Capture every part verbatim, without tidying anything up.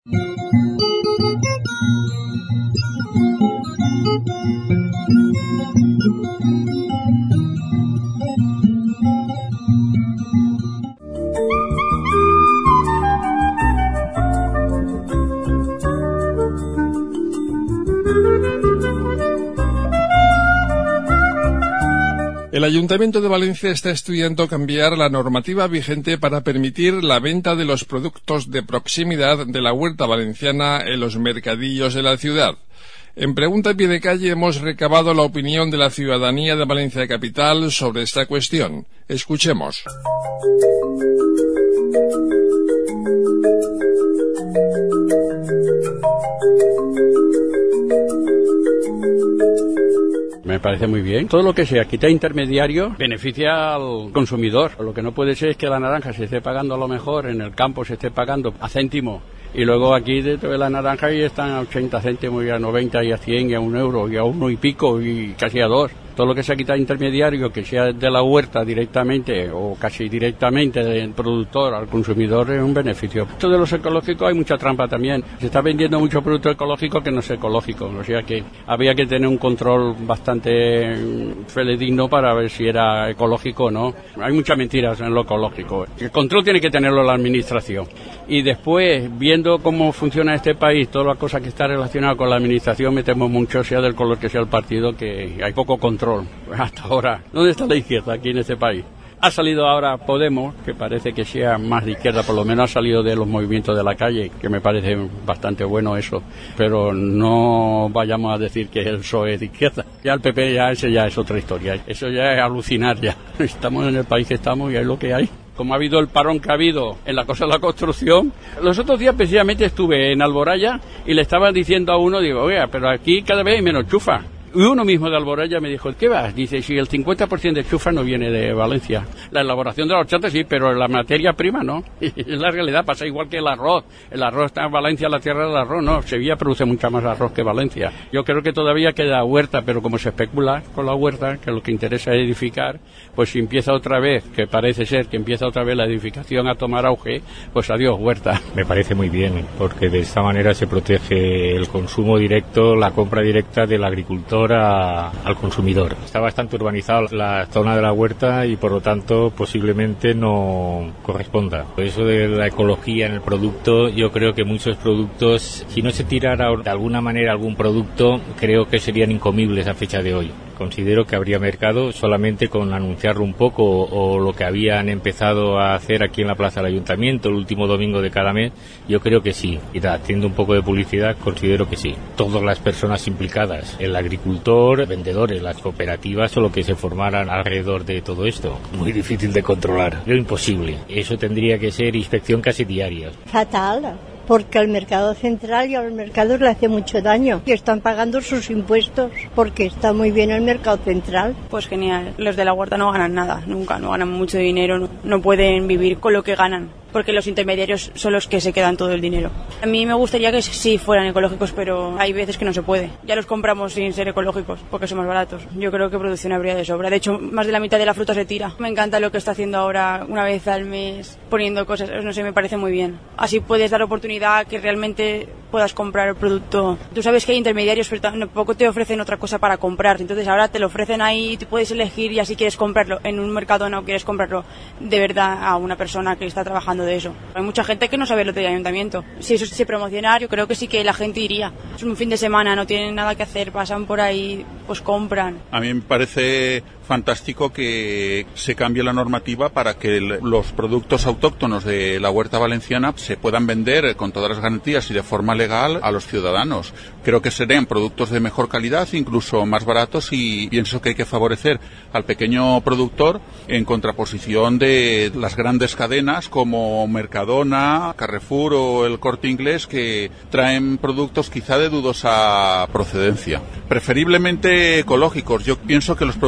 El Ayuntamiento de Valencia está estudiando cambiar la normativa vigente para permitir la venta de los productos de proximidad de la huerta valenciana en los mercadillos de la ciudad. En Pregunta a Pie de Calle hemos recabado la opinión de la ciudadanía de Valencia Capital sobre esta cuestión. Escuchemos. Me parece muy bien. Todo lo que sea quitar intermediario beneficia al consumidor. Lo que no puede ser es que la naranja se esté pagando a lo mejor en el campo, se esté pagando a céntimo. Y luego aquí dentro de la naranja y están a ochenta céntimos y a noventa y a cien y a un euro y a uno y pico y casi a dos. Todo lo que sea quitar intermediario, que sea de la huerta directamente o casi directamente del productor al consumidor, es un beneficio. Esto de los ecológicos hay mucha trampa también. Se está vendiendo mucho producto ecológico que no es ecológico. O sea que había que tener un control bastante fidedigno para ver si era ecológico o no. Hay muchas mentiras en lo ecológico. El control tiene que tenerlo la administración. Y después, viendo cómo funciona este país, todas las cosas que están relacionadas con la administración, me temo mucho, sea del color que sea el partido, que hay poco control. Hasta ahora, ¿dónde está la izquierda aquí en este país? Ha salido ahora Podemos, que parece que sea más de izquierda, por lo menos ha salido de los movimientos de la calle, que me parece bastante bueno eso, pero no vayamos a decir que el P S O E es de izquierda. Ya el P P, ya ese ya es otra historia, eso ya es alucinar ya. Estamos en el país que estamos y hay lo que hay. Como ha habido el parón que ha habido en la cosa de la construcción. Los otros días precisamente estuve en Alboraya y le estaban diciendo a uno, digo, oiga, pero aquí cada vez hay menos chufa. Y uno mismo de Alboraya me dijo, ¿qué vas? Dice, si el cincuenta por ciento de chufa no viene de Valencia. La elaboración de la horchata sí, pero la materia prima no. Es la realidad, pasa igual que el arroz. El arroz está en Valencia, la tierra del arroz, no. Sevilla produce mucha más arroz que Valencia. Yo creo que todavía queda huerta, pero como se especula con la huerta, que lo que interesa es edificar, pues si empieza otra vez, que parece ser que empieza otra vez la edificación a tomar auge, pues adiós huerta. Me parece muy bien, porque de esta manera se protege el consumo directo, la compra directa del agricultor A, al consumidor. Está bastante urbanizada la zona de la huerta y por lo tanto posiblemente no corresponda. Eso de la ecología en el producto, yo creo que muchos productos, si no se tirara de alguna manera algún producto, creo que serían incomibles a fecha de hoy. Considero que habría mercado solamente con anunciarlo un poco o, o lo que habían empezado a hacer aquí en la Plaza del Ayuntamiento el último domingo de cada mes. Yo creo que sí. Y haciendo un poco de publicidad, considero que sí. Todas las personas implicadas, el agricultor, vendedores, las cooperativas o lo que se formaran alrededor de todo esto. Muy difícil de controlar. Pero imposible. Eso tendría que ser inspección casi diaria. Fatal. Porque el mercado central y a los mercados le hace mucho daño y están pagando sus impuestos porque está muy bien el mercado central. Pues genial, los de la huerta no ganan nada, nunca, no ganan mucho dinero, no, no pueden vivir con lo que ganan, porque los intermediarios son los que se quedan todo el dinero. A mí me gustaría que sí fueran ecológicos, pero hay veces que no se puede. Ya los compramos sin ser ecológicos porque son más baratos. Yo creo que producción habría de sobra. De hecho, más de la mitad de la fruta se tira. Me encanta lo que está haciendo ahora una vez al mes, poniendo cosas, no sé, me parece muy bien. Así puedes dar oportunidad que realmente puedas comprar el producto. Tú sabes que hay intermediarios, pero tampoco te ofrecen otra cosa para comprar. Entonces ahora te lo ofrecen ahí y tú puedes elegir y así quieres comprarlo. En un mercado no quieres comprarlo de verdad a una persona que está trabajando de eso. Hay mucha gente que no sabe lo del ayuntamiento. Si eso se promocionara, yo creo que sí que la gente iría. Es un fin de semana, no tienen nada que hacer, pasan por ahí, pues compran. A mí me parece fantástico que se cambie la normativa para que el, los productos autóctonos de la huerta valenciana se puedan vender con todas las garantías y de forma legal a los ciudadanos. Creo que serían productos de mejor calidad, incluso más baratos, y pienso que hay que favorecer al pequeño productor en contraposición de las grandes cadenas como Mercadona, Carrefour o el Corte Inglés, que traen productos quizá de dudosa procedencia. Preferiblemente ecológicos. Yo pienso que los productos ecológicos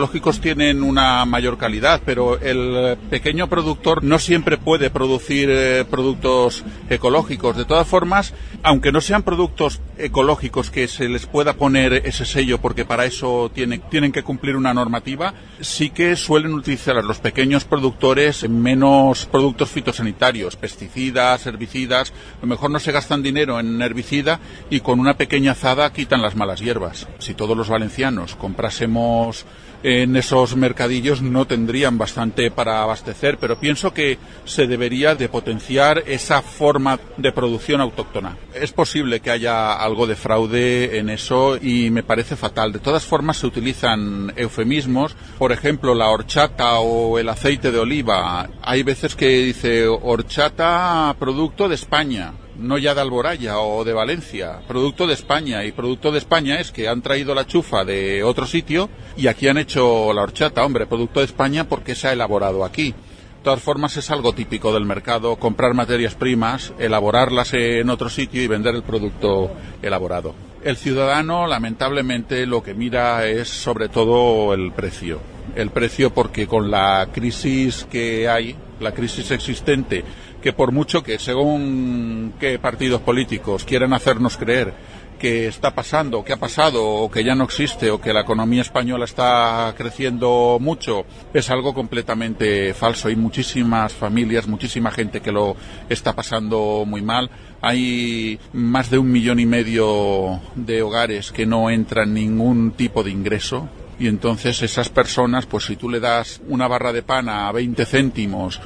ecológicos tienen una mayor calidad, pero el pequeño productor no siempre puede producir eh, productos ecológicos. De todas formas, aunque no sean productos ecológicos que se les pueda poner ese sello, porque para eso tienen, tienen que cumplir una normativa, sí que suelen utilizar a los pequeños productores menos productos fitosanitarios, pesticidas, herbicidas. A lo mejor no se gastan dinero en herbicida y con una pequeña azada quitan las malas hierbas. Si todos los valencianos comprásemos en esos mercadillos no tendrían bastante para abastecer, pero pienso que se debería de potenciar esa forma de producción autóctona. Es posible que haya algo de fraude en eso y me parece fatal. De todas formas se utilizan eufemismos, por ejemplo la horchata o el aceite de oliva. Hay veces que dice horchata producto de España, no ya de Alboraya o de Valencia, producto de España, y producto de España es que han traído la chufa de otro sitio y aquí han hecho la horchata. Hombre, producto de España porque se ha elaborado aquí. De todas formas es algo típico del mercado, comprar materias primas, elaborarlas en otro sitio y vender el producto elaborado. El ciudadano lamentablemente lo que mira es sobre todo el precio. El precio porque con la crisis que hay, la crisis existente, que por mucho que según qué partidos políticos quieran hacernos creer que está pasando, que ha pasado, o que ya no existe, o que la economía española está creciendo mucho, es algo completamente falso. Hay muchísimas familias, muchísima gente que lo está pasando muy mal. Hay más de un millón y medio de hogares que no entran ningún tipo de ingreso. Y entonces esas personas, pues si tú le das una barra de pan a veinte céntimos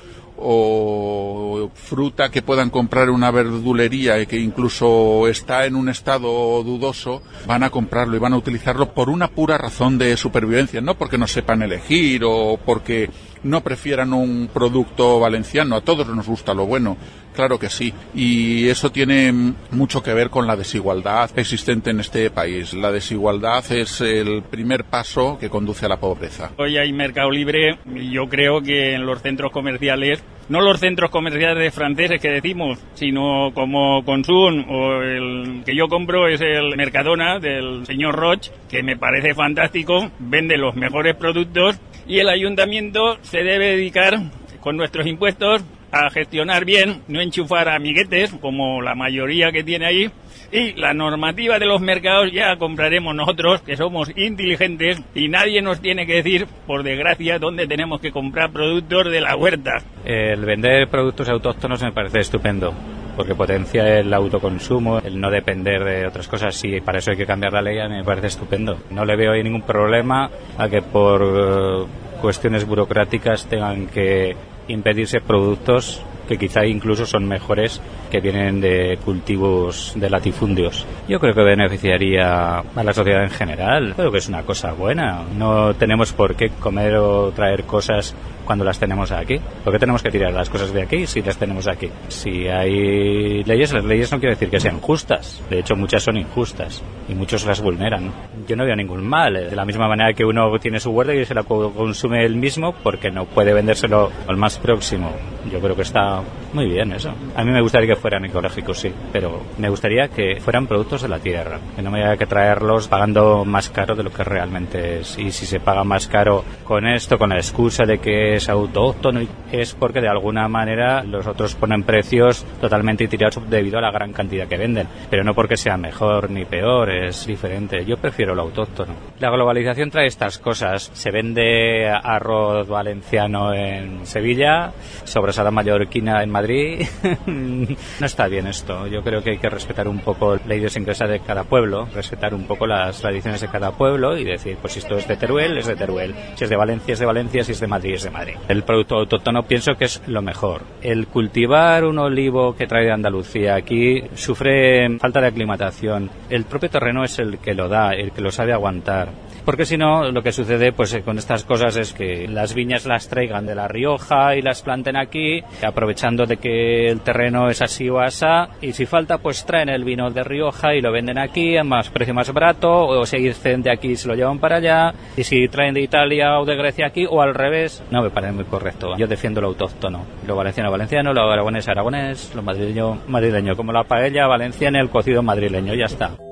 o fruta que puedan comprar en una verdulería y que incluso está en un estado dudoso, van a comprarlo y van a utilizarlo por una pura razón de supervivencia, no porque no sepan elegir o porque no prefieran un producto valenciano. A todos nos gusta lo bueno, claro que sí, y eso tiene mucho que ver con la desigualdad existente en este país. La desigualdad es el primer paso que conduce a la pobreza. Hoy hay mercado libre y yo creo que en los centros comerciales, no los centros comerciales franceses que decimos, sino como Consum o el que yo compro es el Mercadona del señor Roch, que me parece fantástico, vende los mejores productos y el ayuntamiento se debe dedicar con nuestros impuestos a gestionar bien, no enchufar a amiguetes como la mayoría que tiene ahí. Y la normativa de los mercados ya compraremos nosotros, que somos inteligentes, y nadie nos tiene que decir, por desgracia, dónde tenemos que comprar productos de la huerta. El vender productos autóctonos me parece estupendo, porque potencia el autoconsumo, el no depender de otras cosas. Si para eso hay que cambiar la ley, a mí me parece estupendo. No le veo ahí ningún problema a que por uh, cuestiones burocráticas tengan que impedirse productos que quizá incluso son mejores, que vienen de cultivos de latifundios. Yo creo que beneficiaría a la sociedad en general. Creo que es una cosa buena. No tenemos por qué comer o traer cosas cuando las tenemos aquí. ¿Por qué tenemos que tirar las cosas de aquí si las tenemos aquí? Si hay leyes, las leyes no quiere decir que sean justas. De hecho, muchas son injustas y muchos las vulneran. Yo no veo ningún mal. De la misma manera que uno tiene su huerta y se la consume él mismo porque no puede vendérselo al más próximo. Yo creo que está muy bien eso. A mí me gustaría que fueran ecológicos, sí, pero me gustaría que fueran productos de la tierra, que no me haya que traerlos pagando más caro de lo que realmente es. Y si se paga más caro con esto, con la excusa de que es autóctono, es porque de alguna manera los otros ponen precios totalmente tirados debido a la gran cantidad que venden, pero no porque sea mejor ni peor, es diferente. Yo prefiero lo autóctono. La globalización trae estas cosas. Se vende arroz valenciano en Sevilla, sobrasada mallorquina en Madrid. No está bien esto. Yo creo que hay que respetar un poco la idiosincrasia de cada pueblo, respetar un poco las tradiciones de cada pueblo y decir, pues si esto es de Teruel, es de Teruel, si es de Valencia, es de Valencia, si es de Madrid, es de Madrid. El producto autóctono pienso que es lo mejor. El cultivar un olivo que trae de Andalucía aquí sufre falta de aclimatación. El propio terreno es el que lo da, el que lo sabe aguantar. Porque si no, lo que sucede pues con estas cosas es que las viñas las traigan de La Rioja y las planten aquí, aprovechando de que el terreno es así o asá, y si falta pues traen el vino de Rioja y lo venden aquí a más precio más barato, o si exceden de aquí y se lo llevan para allá, y si traen de Italia o de Grecia aquí, o al revés, no me parece muy correcto. Yo defiendo lo autóctono, lo valenciano valenciano, lo aragonés aragonés, lo madrileño madrileño, como la paella valenciana y el cocido madrileño, ya está.